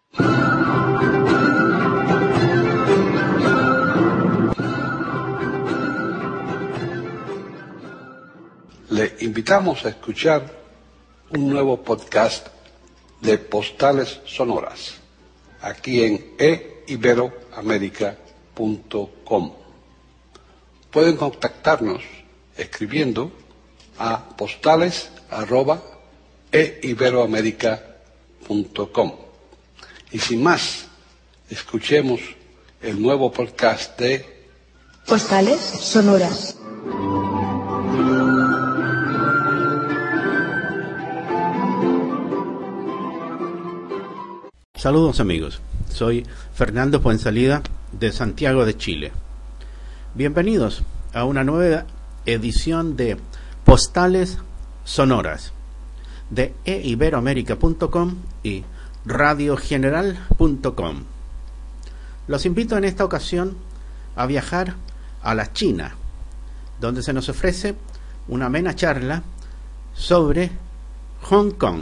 Le invitamos a escuchar un nuevo podcast de Postales Sonoras, aquí en eiberoamerica.com. Pueden contactarnos escribiendo a postales@eiberoamerica.com. Y sin más, escuchemos el nuevo podcast de Postales Sonoras. Saludos amigos, soy Fernando Fuensalida de Santiago de Chile. Bienvenidos a una nueva edición de Postales Sonoras de eiberoamerica.com y radiogeneral.com. Los invito en esta ocasión a viajar a la China, donde se nos ofrece una amena charla sobre Hong Kong.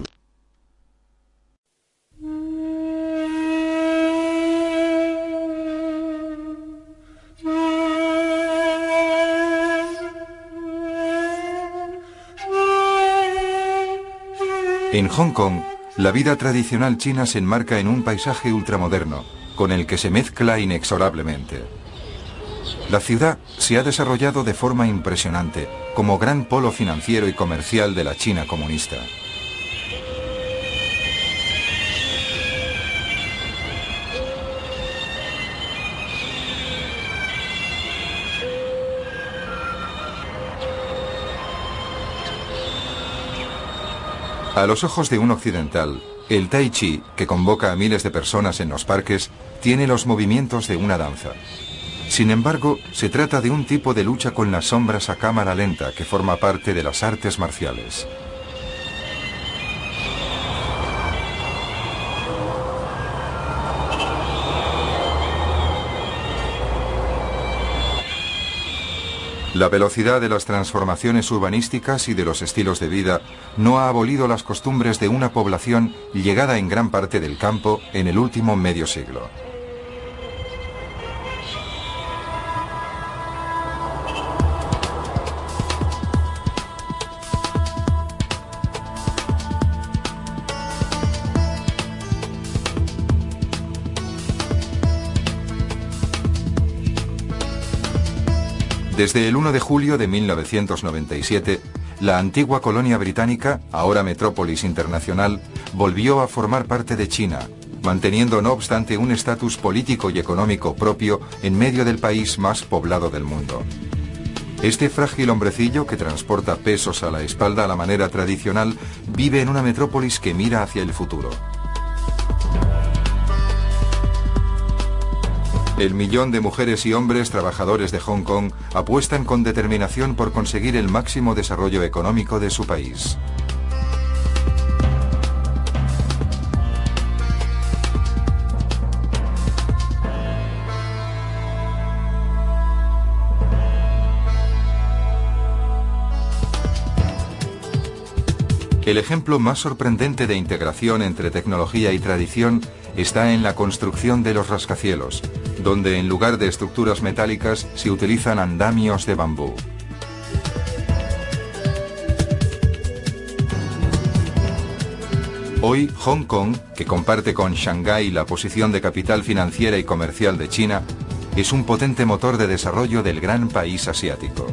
En Hong Kong, la vida tradicional china se enmarca en un paisaje ultramoderno, con el que se mezcla inexorablemente. La ciudad se ha desarrollado de forma impresionante, como gran polo financiero y comercial de la China comunista. A los ojos de un occidental, el Tai Chi, que convoca a miles de personas en los parques, tiene los movimientos de una danza. Sin embargo, se trata de un tipo de lucha con las sombras a cámara lenta que forma parte de las artes marciales. La velocidad de las transformaciones urbanísticas y de los estilos de vida no ha abolido las costumbres de una población llegada en gran parte del campo en el último medio siglo. Desde el 1 de julio de 1997, la antigua colonia británica, ahora metrópolis internacional, volvió a formar parte de China, manteniendo no obstante un estatus político y económico propio en medio del país más poblado del mundo. Este frágil hombrecillo que transporta pesos a la espalda a la manera tradicional vive en una metrópolis que mira hacia el futuro. El millón de mujeres y hombres trabajadores de Hong Kong apuestan con determinación por conseguir el máximo desarrollo económico de su país. El ejemplo más sorprendente de integración entre tecnología y tradición está en la construcción de los rascacielos, donde en lugar de estructuras metálicas se utilizan andamios de bambú. Hoy, Hong Kong, que comparte con Shanghái la posición de capital financiera y comercial de China, es un potente motor de desarrollo del gran país asiático.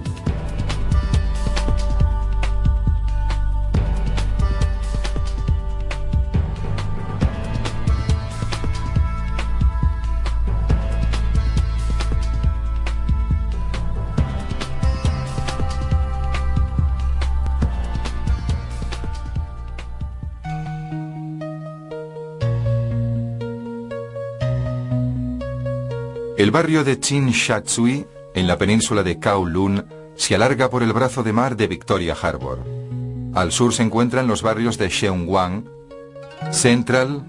El barrio de Tsin Sha Tsui, en la península de Kowloon, se alarga por el brazo de mar de Victoria Harbour. Al sur se encuentran los barrios de Sheung Wan, Central,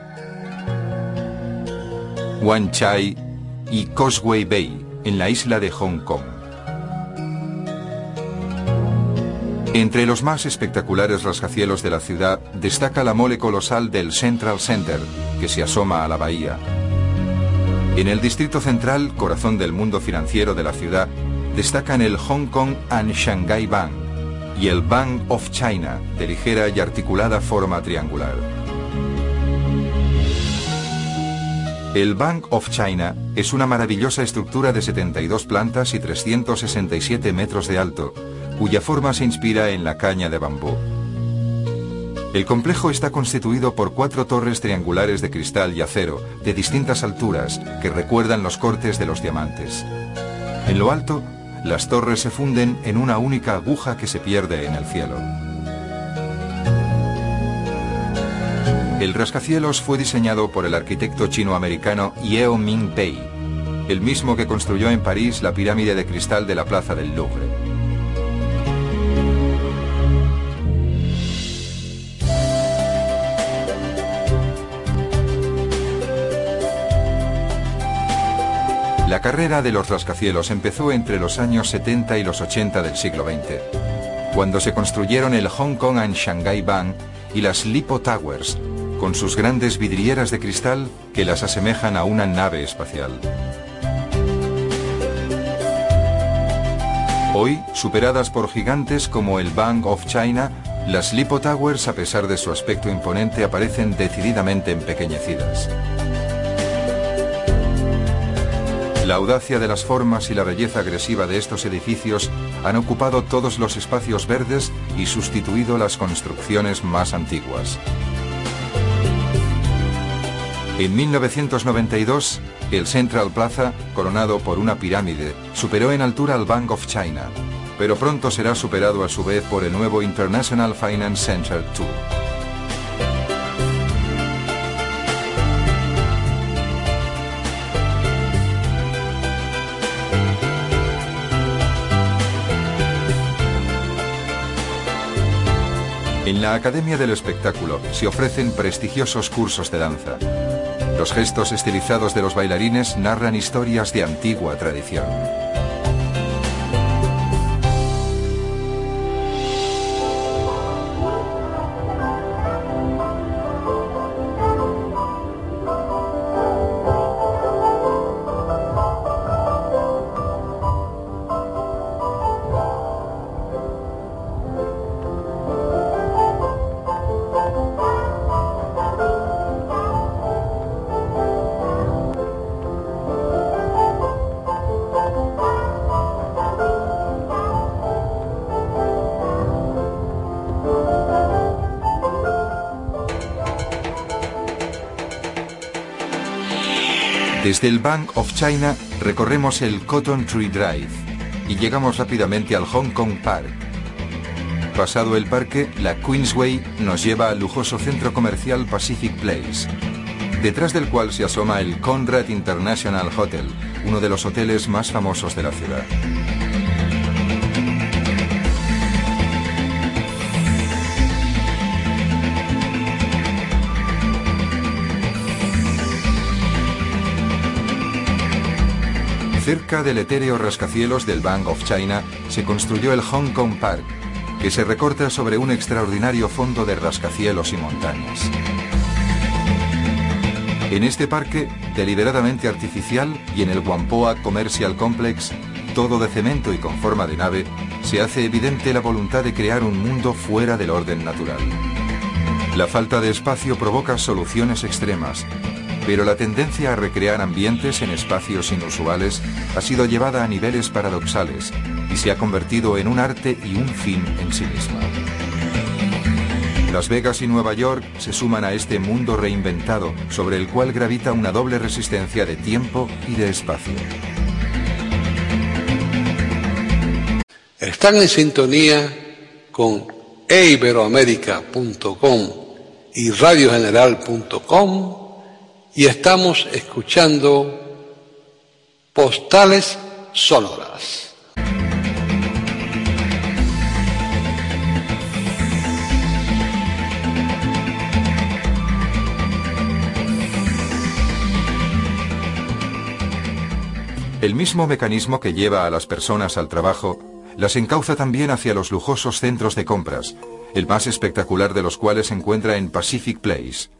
Wan Chai y Causeway Bay, en la isla de Hong Kong. Entre los más espectaculares rascacielos de la ciudad destaca la mole colosal del Central Center, que se asoma a la bahía. En el distrito central, corazón del mundo financiero de la ciudad, destacan el Hong Kong and Shanghai Bank y el Bank of China, de ligera y articulada forma triangular. El Bank of China es una maravillosa estructura de 72 plantas y 367 metros de alto, cuya forma se inspira en la caña de bambú. El complejo está constituido por 4 torres triangulares de cristal y acero de distintas alturas que recuerdan los cortes de los diamantes. En lo alto, las torres se funden en una única aguja que se pierde en el cielo. El rascacielos fue diseñado por el arquitecto chino-americano Yeo Ming Pei, el mismo que construyó en París la pirámide de cristal de la Plaza del Louvre. La carrera de los rascacielos empezó entre los años 70 y los 80 del siglo XX, cuando se construyeron el Hong Kong and Shanghai Bank y las Lippo Towers, con sus grandes vidrieras de cristal que las asemejan a una nave espacial. Hoy, superadas por gigantes como el Bank of China, las Lippo Towers, a pesar de su aspecto imponente, aparecen decididamente empequeñecidas. La audacia de las formas y la belleza agresiva de estos edificios han ocupado todos los espacios verdes y sustituido las construcciones más antiguas. En 1992, el Central Plaza, coronado por una pirámide, superó en altura al Bank of China, pero pronto será superado a su vez por el nuevo International Finance Center II. En la Academia del Espectáculo se ofrecen prestigiosos cursos de danza. Los gestos estilizados de los bailarines narran historias de antigua tradición. Desde el Bank of China recorremos el Cotton Tree Drive y llegamos rápidamente al Hong Kong Park. Pasado el parque, la Queensway nos lleva al lujoso centro comercial Pacific Place, detrás del cual se asoma el Conrad International Hotel, uno de los hoteles más famosos de la ciudad. Cerca del etéreo rascacielos del Bank of China se construyó el Hong Kong Park, que se recorta sobre un extraordinario fondo de rascacielos y montañas. En este parque, deliberadamente artificial, y en el Whampoa Commercial Complex, todo de cemento y con forma de nave, se hace evidente la voluntad de crear un mundo fuera del orden natural. La falta de espacio provoca soluciones extremas, pero la tendencia a recrear ambientes en espacios inusuales ha sido llevada a niveles paradoxales y se ha convertido en un arte y un fin en sí misma. Las Vegas y Nueva York se suman a este mundo reinventado sobre el cual gravita una doble resistencia de tiempo y de espacio. Están en sintonía con eiberoamerica.com y radiogeneral.com y estamos escuchando Postales Sonoras. El mismo mecanismo que lleva a las personas al trabajo las encauza también hacia los lujosos centros de compras, el más espectacular de los cuales se encuentra en Pacific Place.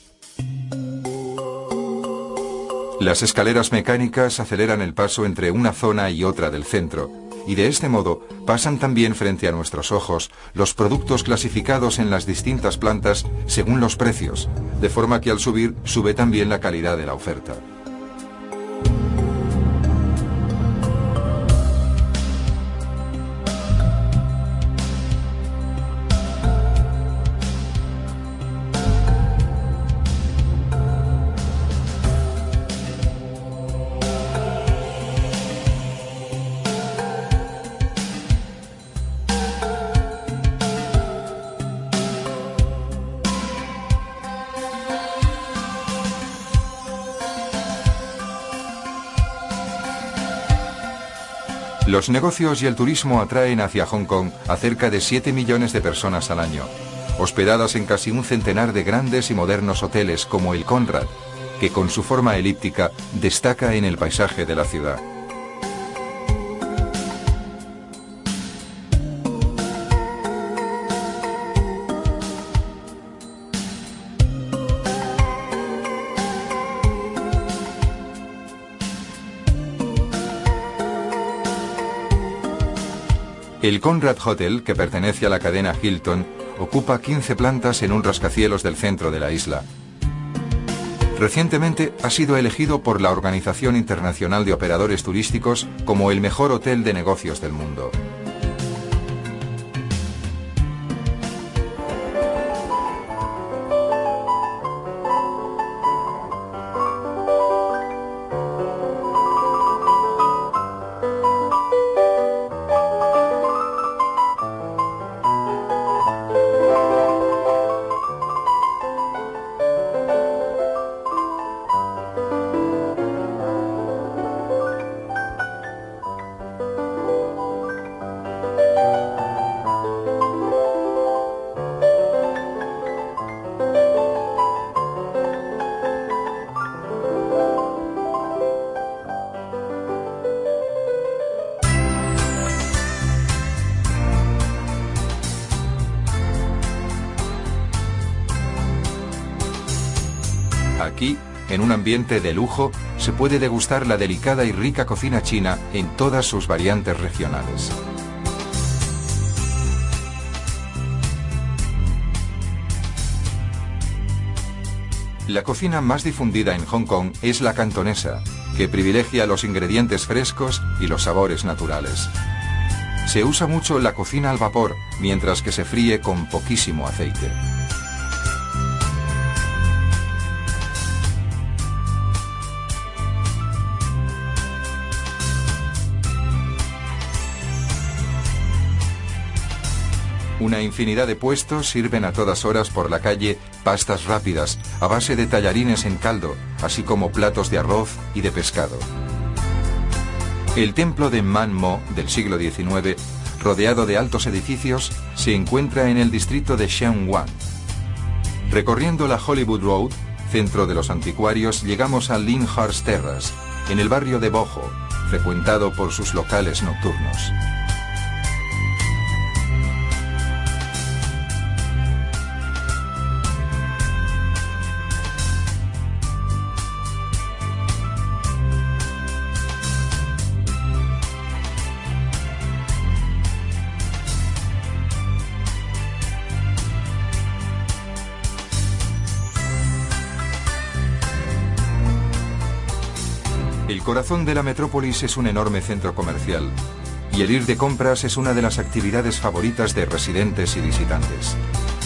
Las escaleras mecánicas aceleran el paso entre una zona y otra del centro, y de este modo pasan también frente a nuestros ojos los productos clasificados en las distintas plantas según los precios, de forma que al subir sube también la calidad de la oferta. Los negocios y el turismo atraen hacia Hong Kong a cerca de 7 millones de personas al año, hospedadas en casi un centenar de grandes y modernos hoteles como el Conrad, que con su forma elíptica destaca en el paisaje de la ciudad. El Conrad Hotel, que pertenece a la cadena Hilton, ocupa 15 plantas en un rascacielos del centro de la isla. Recientemente ha sido elegido por la Organización Internacional de Operadores Turísticos como el mejor hotel de negocios del mundo. Aquí, en un ambiente de lujo, se puede degustar la delicada y rica cocina china en todas sus variantes regionales. La cocina más difundida en Hong Kong es la cantonesa, que privilegia los ingredientes frescos y los sabores naturales. Se usa mucho la cocina al vapor, mientras que se fríe con poquísimo aceite. Una infinidad de puestos sirven a todas horas por la calle pastas rápidas a base de tallarines en caldo, así como platos de arroz y de pescado. El templo de Man Mo del siglo XIX, rodeado de altos edificios, se encuentra en el distrito de Sheung Wan. Recorriendo la Hollywood Road, centro de los anticuarios, llegamos a Lyndhurst Terrace, en el barrio de Boho, frecuentado por sus locales nocturnos. El corazón de la metrópolis es un enorme centro comercial, y el ir de compras es una de las actividades favoritas de residentes y visitantes.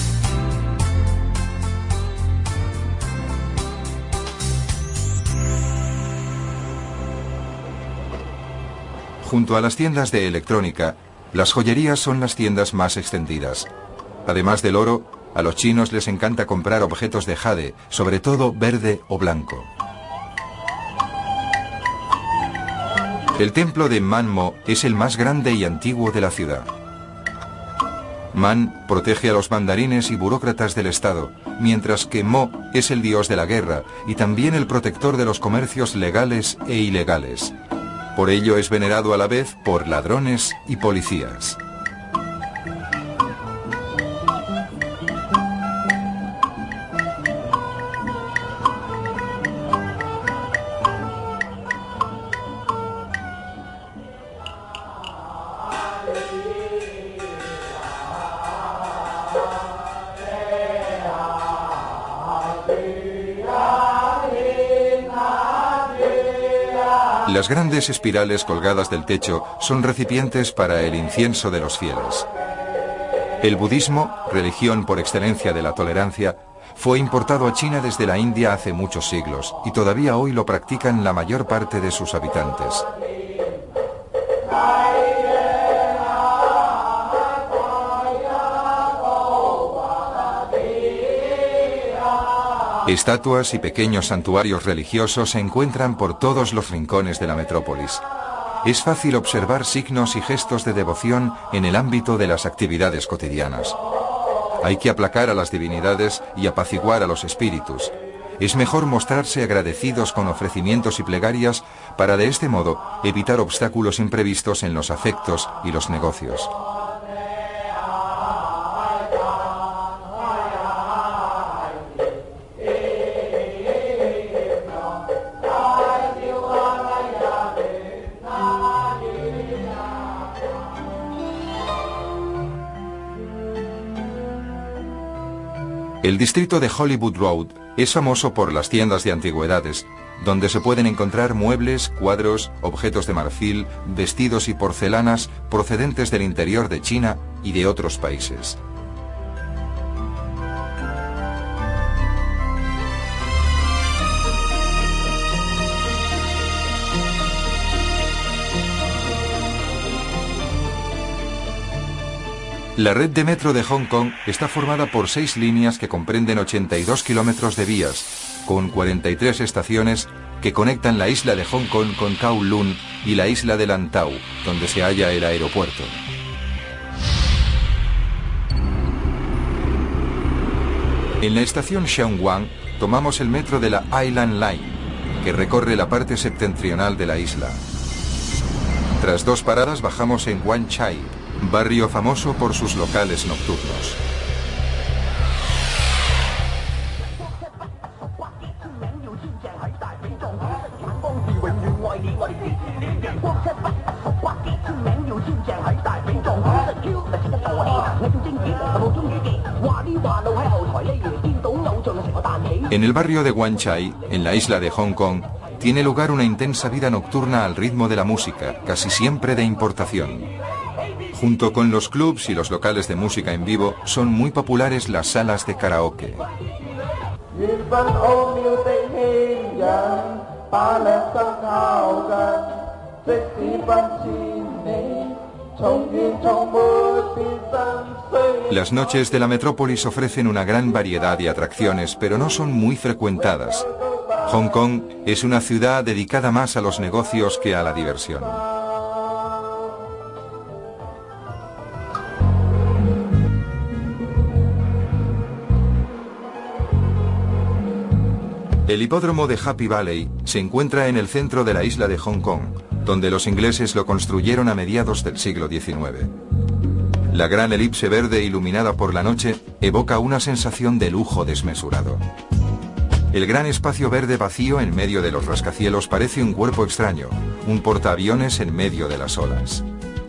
Junto a las tiendas de electrónica, las joyerías son las tiendas más extendidas. Además del oro, a los chinos les encanta comprar objetos de jade, sobre todo verde o blanco. El templo de Man Mo es el más grande y antiguo de la ciudad. Man protege a los mandarines y burócratas del Estado, mientras que Mo es el dios de la guerra y también el protector de los comercios legales e ilegales. Por ello es venerado a la vez por ladrones y policías. Las grandes espirales colgadas del techo son recipientes para el incienso de los fieles. El budismo, religión por excelencia de la tolerancia, fue importado a China desde la India hace muchos siglos y todavía hoy lo practican la mayor parte de sus habitantes. Estatuas y pequeños santuarios religiosos se encuentran por todos los rincones de la metrópolis. Es fácil observar signos y gestos de devoción en el ámbito de las actividades cotidianas. Hay que aplacar a las divinidades y apaciguar a los espíritus. Es mejor mostrarse agradecidos con ofrecimientos y plegarias para de este modo evitar obstáculos imprevistos en los afectos y los negocios. El distrito de Hollywood Road es famoso por las tiendas de antigüedades, donde se pueden encontrar muebles, cuadros, objetos de marfil, vestidos y porcelanas procedentes del interior de China y de otros países. La red de metro de Hong Kong está formada por 6 líneas que comprenden 82 kilómetros de vías, con 43 estaciones que conectan la isla de Hong Kong con Kowloon y la isla de Lantau, donde se halla el aeropuerto. En la estación Sheung Wan tomamos el metro de la Island Line, que recorre la parte septentrional de la isla. Tras 2 paradas bajamos en Wan Chai, barrio famoso por sus locales nocturnos. En el barrio de Wan Chai, en la isla de Hong Kong, tiene lugar una intensa vida nocturna al ritmo de la música, casi siempre de importación. Junto con los clubs y los locales de música en vivo, son muy populares las salas de karaoke. Las noches de la metrópolis ofrecen una gran variedad de atracciones, pero no son muy frecuentadas. Hong Kong es una ciudad dedicada más a los negocios que a la diversión. El hipódromo de Happy Valley se encuentra en el centro de la isla de Hong Kong, donde los ingleses lo construyeron a mediados del siglo XIX. La gran elipse verde iluminada por la noche evoca una sensación de lujo desmesurado. El gran espacio verde vacío en medio de los rascacielos parece un cuerpo extraño, un portaaviones en medio de las olas.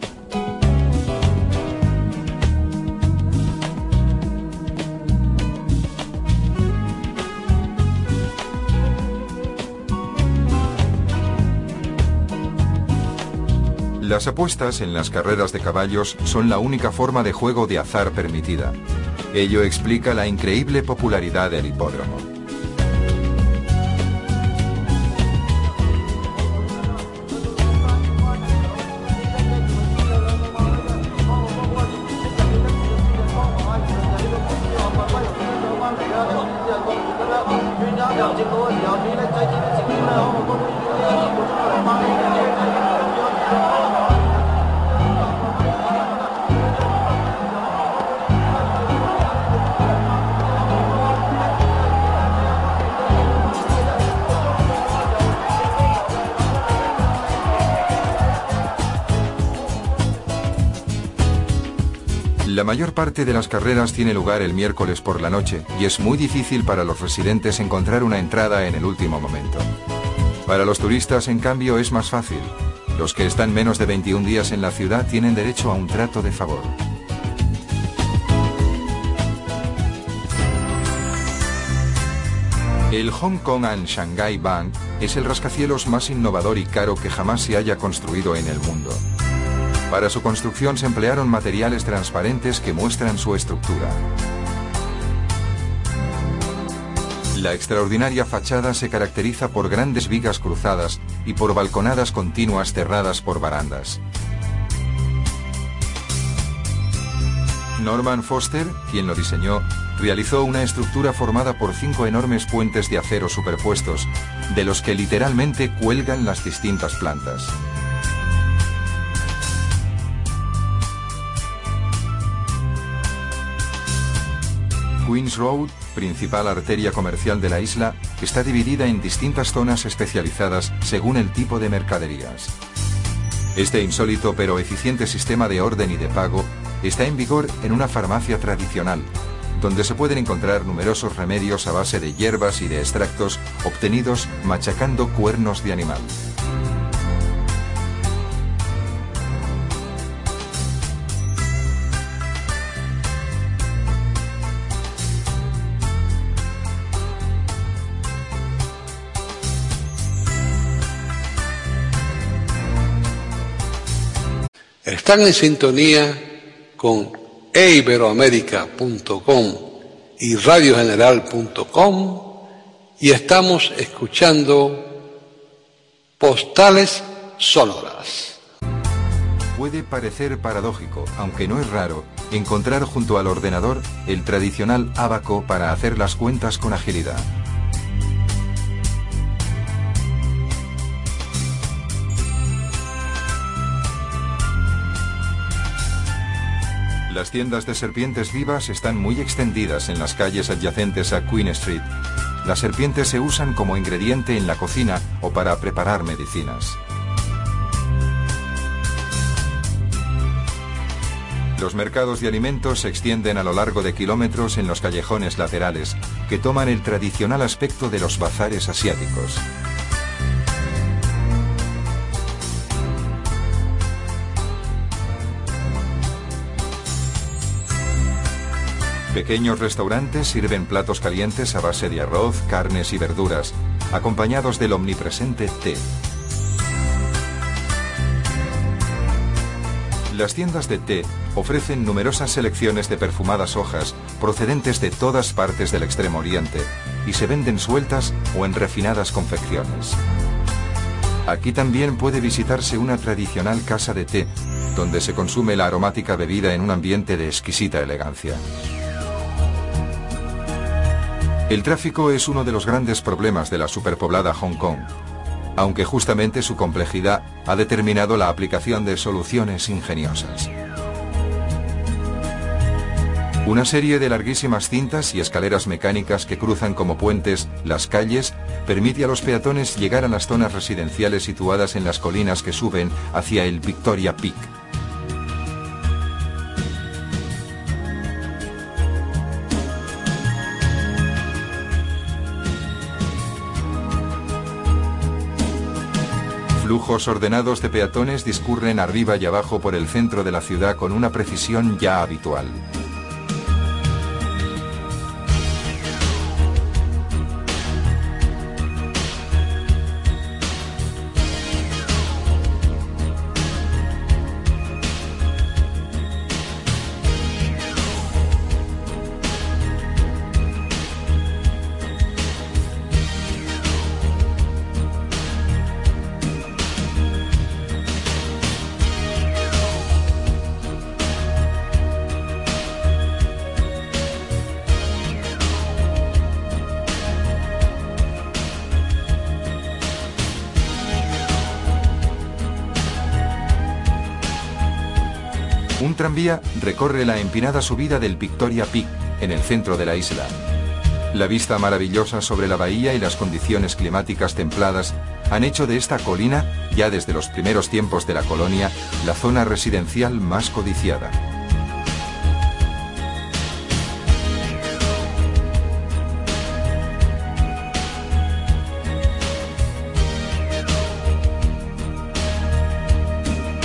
Las apuestas en las carreras de caballos son la única forma de juego de azar permitida. Ello explica la increíble popularidad del hipódromo. La mayor parte de las carreras tiene lugar el miércoles por la noche y es muy difícil para los residentes encontrar una entrada en el último momento. Para los turistas, en cambio, es más fácil. Los que están menos de 21 días en la ciudad tienen derecho a un trato de favor. El Hong Kong and Shanghai Bank es el rascacielos más innovador y caro que jamás se haya construido en el mundo. Para su construcción se emplearon materiales transparentes que muestran su estructura. La extraordinaria fachada se caracteriza por grandes vigas cruzadas y por balconadas continuas cerradas por barandas. Norman Foster, quien lo diseñó, realizó una estructura formada por 5 enormes puentes de acero superpuestos, de los que literalmente cuelgan las distintas plantas. Queen's Road, principal arteria comercial de la isla, está dividida en distintas zonas especializadas según el tipo de mercaderías. Este insólito pero eficiente sistema de orden y de pago está en vigor en una farmacia tradicional, donde se pueden encontrar numerosos remedios a base de hierbas y de extractos obtenidos machacando cuernos de animal. Están en sintonía con eiberoamerica.com y radiogeneral.com y estamos escuchando Postales Sonoras. Puede parecer paradójico, aunque no es raro, encontrar junto al ordenador el tradicional ábaco para hacer las cuentas con agilidad. Las tiendas de serpientes vivas están muy extendidas en las calles adyacentes a Queen Street. Las serpientes se usan como ingrediente en la cocina o para preparar medicinas. Los mercados de alimentos se extienden a lo largo de kilómetros en los callejones laterales, que toman el tradicional aspecto de los bazares asiáticos. Pequeños restaurantes sirven platos calientes a base de arroz, carnes y verduras, acompañados del omnipresente té. Las tiendas de té ofrecen numerosas selecciones de perfumadas hojas procedentes de todas partes del Extremo Oriente y se venden sueltas o en refinadas confecciones. Aquí también puede visitarse una tradicional casa de té, donde se consume la aromática bebida en un ambiente de exquisita elegancia. El tráfico es uno de los grandes problemas de la superpoblada Hong Kong, aunque justamente su complejidad ha determinado la aplicación de soluciones ingeniosas. Una serie de larguísimas cintas y escaleras mecánicas que cruzan como puentes las calles permite a los peatones llegar a las zonas residenciales situadas en las colinas que suben hacia el Victoria Peak. Flujos ordenados de peatones discurren arriba y abajo por el centro de la ciudad con una precisión ya habitual. Un tranvía recorre la empinada subida del Victoria Peak, en el centro de la isla. La vista maravillosa sobre la bahía y las condiciones climáticas templadas han hecho de esta colina, ya desde los primeros tiempos de la colonia, la zona residencial más codiciada.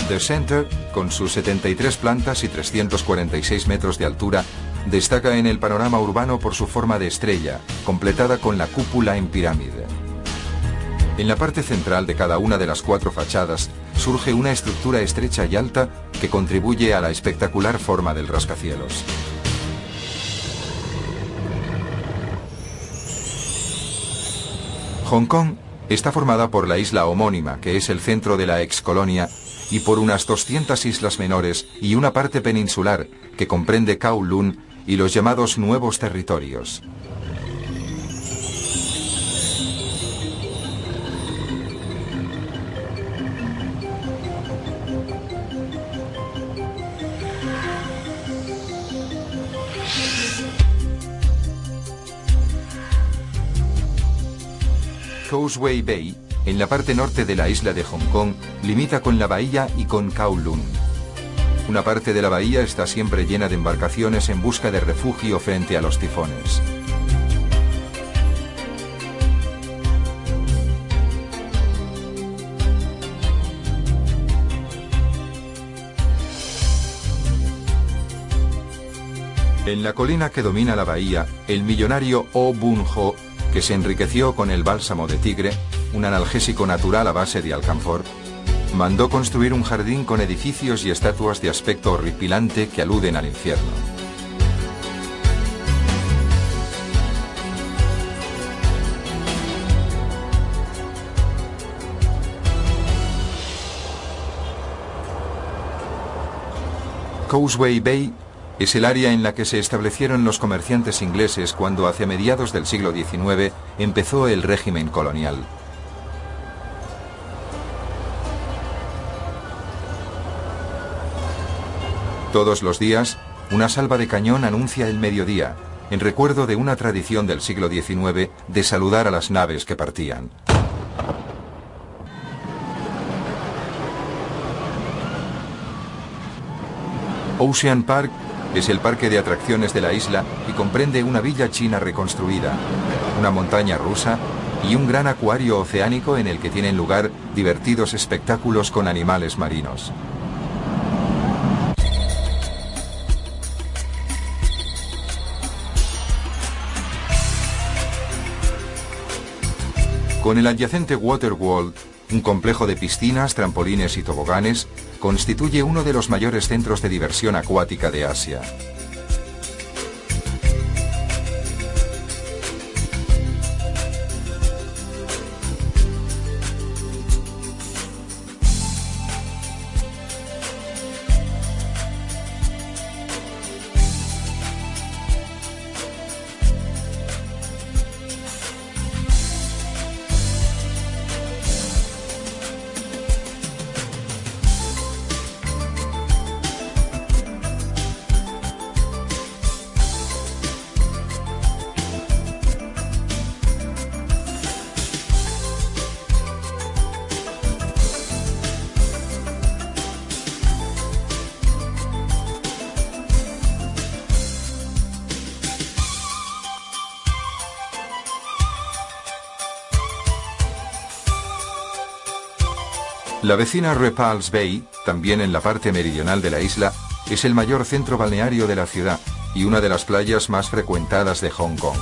The Center, con sus 73 plantas y 346 metros de altura, destaca en el panorama urbano por su forma de estrella, completada con la cúpula en pirámide. En la parte central de cada una de las 4 fachadas surge una estructura estrecha y alta que contribuye a la espectacular forma del rascacielos. Hong Kong está formada por la isla homónima, que es el centro de la excolonia, y por unas 200 islas menores y una parte peninsular que comprende Kowloon y los llamados nuevos territorios. Causeway Bay, en la parte norte de la isla de Hong Kong, limita con la bahía y con Kowloon. Una parte de la bahía está siempre llena de embarcaciones en busca de refugio frente a los tifones. En la colina que domina la bahía, el millonario Oh Bun-ho, que se enriqueció con el bálsamo de tigre, un analgésico natural a base de alcanfor, mandó construir un jardín con edificios y estatuas de aspecto horripilante que aluden al infierno. Causeway Bay es el área en la que se establecieron los comerciantes ingleses cuando hacia mediados del siglo XIX empezó el régimen colonial. Todos los días, una salva de cañón anuncia el mediodía, en recuerdo de una tradición del siglo XIX de saludar a las naves que partían. Ocean Park es el parque de atracciones de la isla y comprende una villa china reconstruida, una montaña rusa y un gran acuario oceánico en el que tienen lugar divertidos espectáculos con animales marinos. Con el adyacente Waterworld, un complejo de piscinas, trampolines y toboganes, constituye uno de los mayores centros de diversión acuática de Asia. La vecina Repulse Bay, también en la parte meridional de la isla, es el mayor centro balneario de la ciudad y una de las playas más frecuentadas de Hong Kong.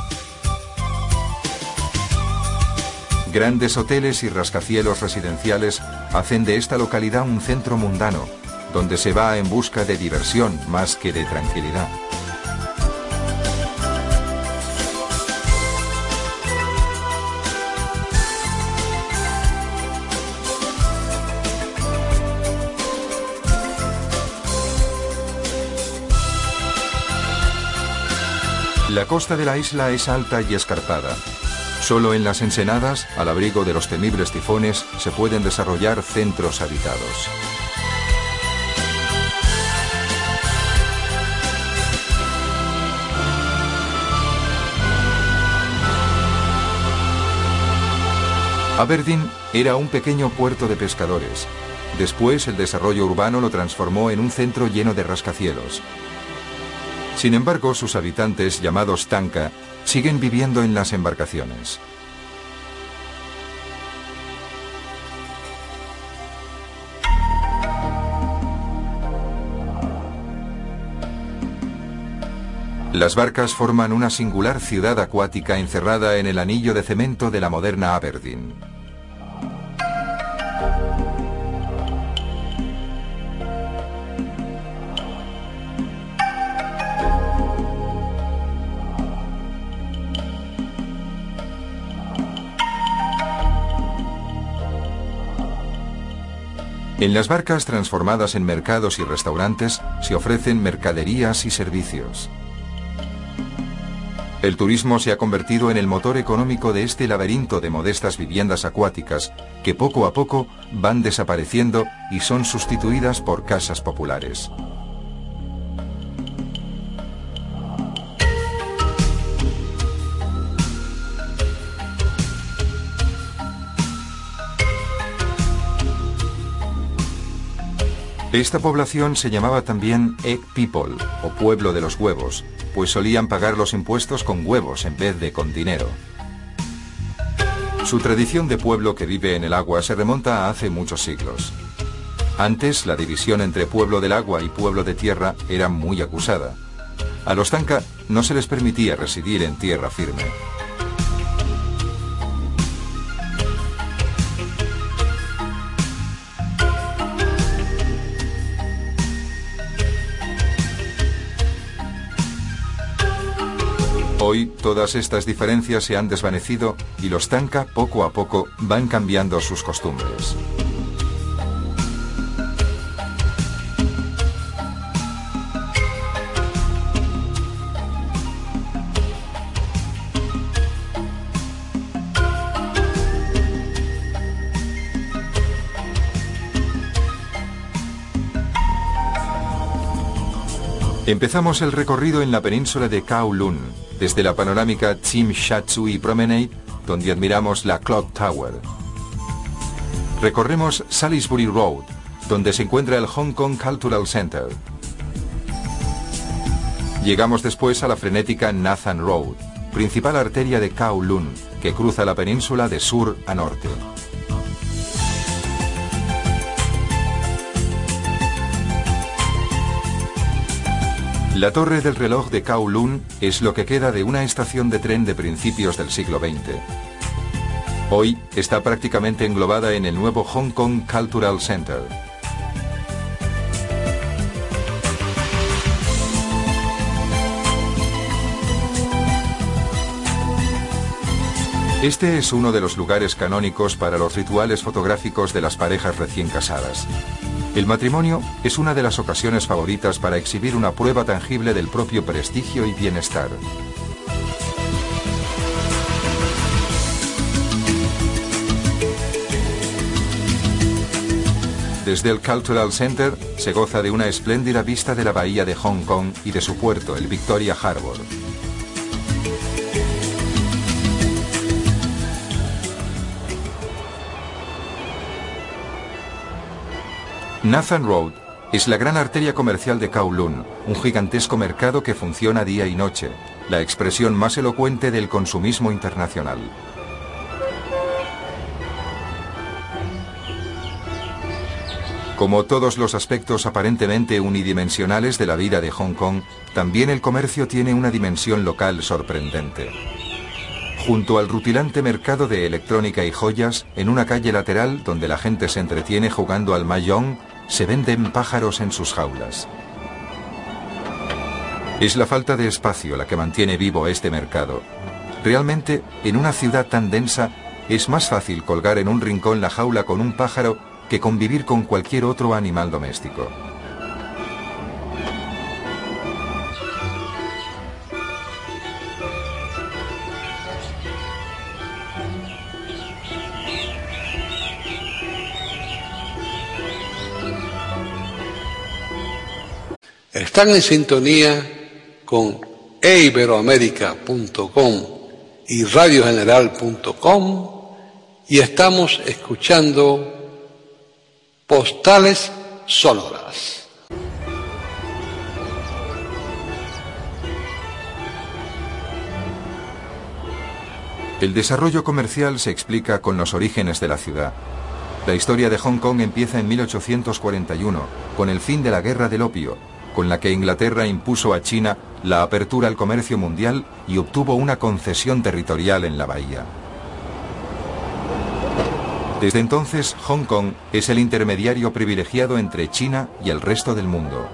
Grandes hoteles y rascacielos residenciales hacen de esta localidad un centro mundano, donde se va en busca de diversión más que de tranquilidad. La costa de la isla es alta y escarpada. Solo en las ensenadas, al abrigo de los temibles tifones, se pueden desarrollar centros habitados. Aberdeen era un pequeño puerto de pescadores. Después, el desarrollo urbano lo transformó en un centro lleno de rascacielos. Sin embargo, sus habitantes, llamados Tanka, siguen viviendo en las embarcaciones. Las barcas forman una singular ciudad acuática encerrada en el anillo de cemento de la moderna Aberdeen. En las barcas transformadas en mercados y restaurantes se ofrecen mercaderías y servicios. El turismo se ha convertido en el motor económico de este laberinto de modestas viviendas acuáticas que poco a poco van desapareciendo y son sustituidas por casas populares. Esta población se llamaba también Egg People, o pueblo de los huevos, pues solían pagar los impuestos con huevos en vez de con dinero. Su tradición de pueblo que vive en el agua se remonta a hace muchos siglos. Antes, la división entre pueblo del agua y pueblo de tierra era muy acusada. A los Tanka no se les permitía residir en tierra firme. Hoy todas estas diferencias se han desvanecido y los Tanka poco a poco van cambiando sus costumbres. Empezamos el recorrido en la península de Kowloon, desde la panorámica Tsim Sha Tsui Promenade, donde admiramos la Clock Tower. Recorremos Salisbury Road, donde se encuentra el Hong Kong Cultural Center. Llegamos después a la frenética Nathan Road, principal arteria de Kowloon, que cruza la península de sur a norte. La torre del reloj de Kowloon es lo que queda de una estación de tren de principios del siglo XX. Hoy está prácticamente englobada en el nuevo Hong Kong Cultural Center. Este es uno de los lugares canónicos para los rituales fotográficos de las parejas recién casadas. El matrimonio es una de las ocasiones favoritas para exhibir una prueba tangible del propio prestigio y bienestar. Desde el Cultural Center se goza de una espléndida vista de la bahía de Hong Kong y de su puerto, el Victoria Harbour. Nathan Road es la gran arteria comercial de Kowloon, un gigantesco mercado que funciona día y noche, la expresión más elocuente del consumismo internacional. Como todos los aspectos aparentemente unidimensionales de la vida de Hong Kong, también el comercio tiene una dimensión local sorprendente. Junto al rutilante mercado de electrónica y joyas, en una calle lateral donde la gente se entretiene jugando al mahjong, se venden pájaros en sus jaulas. Es la falta de espacio la que mantiene vivo este mercado. Realmente, en una ciudad tan densa, es más fácil colgar en un rincón la jaula con un pájaro que convivir con cualquier otro animal doméstico. Están en sintonía con eiberoamerica.com y radiogeneral.com y estamos escuchando Postales Sonoras. El desarrollo comercial se explica con los orígenes de la ciudad. La historia de Hong Kong empieza en 1841, con el fin de la Guerra del Opio, con la que Inglaterra impuso a China la apertura al comercio mundial y obtuvo una concesión territorial en la bahía. Desde entonces, Hong Kong es el intermediario privilegiado entre China y el resto del mundo.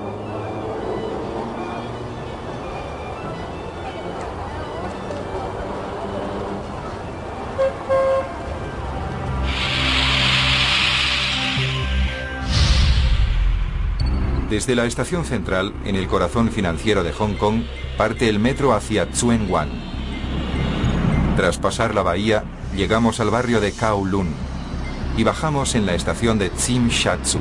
Desde la estación central, en el corazón financiero de Hong Kong, parte el metro hacia Tsuen Wan. Tras pasar la bahía, llegamos al barrio de Kowloon y bajamos en la estación de Tsim Sha Tsui.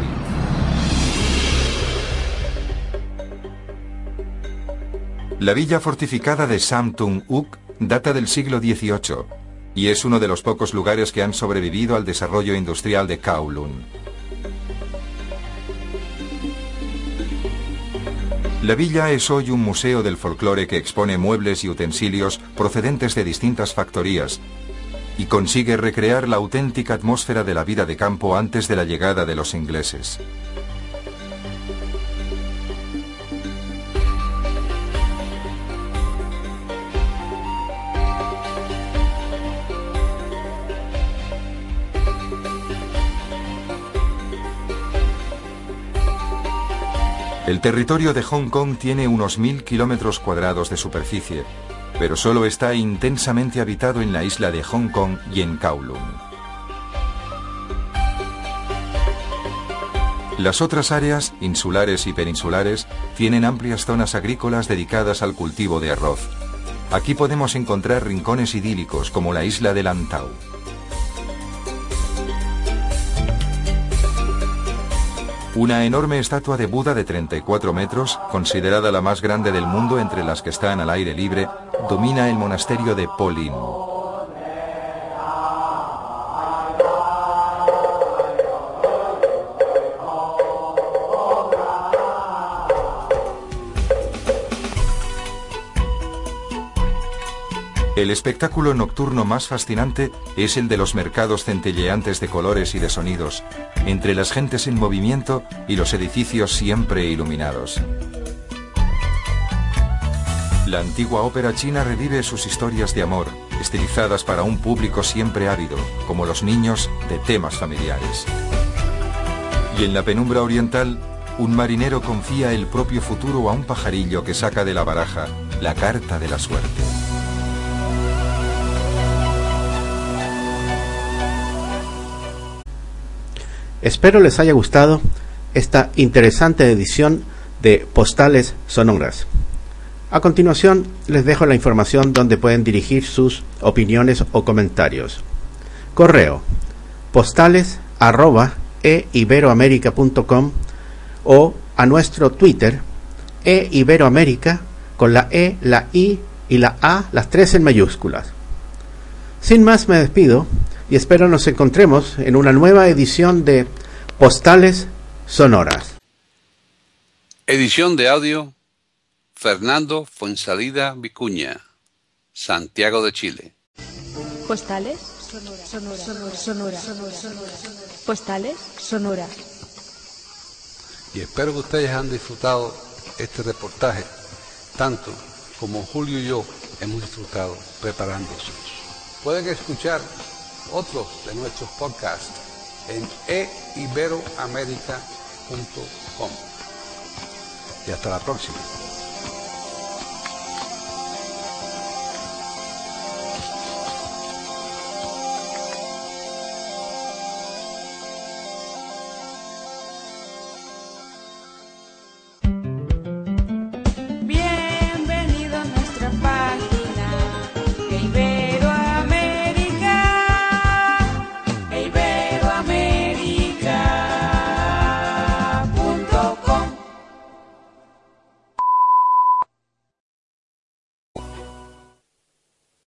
La villa fortificada de Sam Tung Uk data del siglo XVIII y es uno de los pocos lugares que han sobrevivido al desarrollo industrial de Kowloon. La villa es hoy un museo del folclore que expone muebles y utensilios procedentes de distintas factorías y consigue recrear la auténtica atmósfera de la vida de campo antes de la llegada de los ingleses. El territorio de Hong Kong tiene unos 1000 kilómetros cuadrados de superficie, pero solo está intensamente habitado en la isla de Hong Kong y en Kowloon. Las otras áreas, insulares y peninsulares, tienen amplias zonas agrícolas dedicadas al cultivo de arroz. Aquí podemos encontrar rincones idílicos como la isla de Lantau. Una enorme estatua de Buda de 34 metros, considerada la más grande del mundo entre las que están al aire libre, domina el monasterio de Po Lin. El espectáculo nocturno más fascinante es el de los mercados centelleantes de colores y de sonidos, entre las gentes en movimiento y los edificios siempre iluminados. La antigua ópera china revive sus historias de amor, estilizadas para un público siempre ávido, como los niños de temas familiares. Y en la penumbra oriental, un marinero confía el propio futuro a un pajarillo que saca de la baraja la carta de la suerte. Espero les haya gustado esta interesante edición de Postales Sonoras. A continuación les dejo la información donde pueden dirigir sus opiniones o comentarios. Correo postales@eiberoamerica.com o a nuestro Twitter eiberoamerica con la E, la I y la A, las 3 en mayúsculas. Sin más me despido y espero nos encontremos en una nueva edición de Postales Sonoras. Edición de audio Fernando Fuensalida Vicuña, Santiago de Chile. Postales Sonora. Postales Sonora. Y espero que ustedes han disfrutado este reportaje, tanto como Julio y yo hemos disfrutado preparándose. Pueden escuchar otros de nuestros podcasts en eiberoamerica.com. Y hasta la próxima.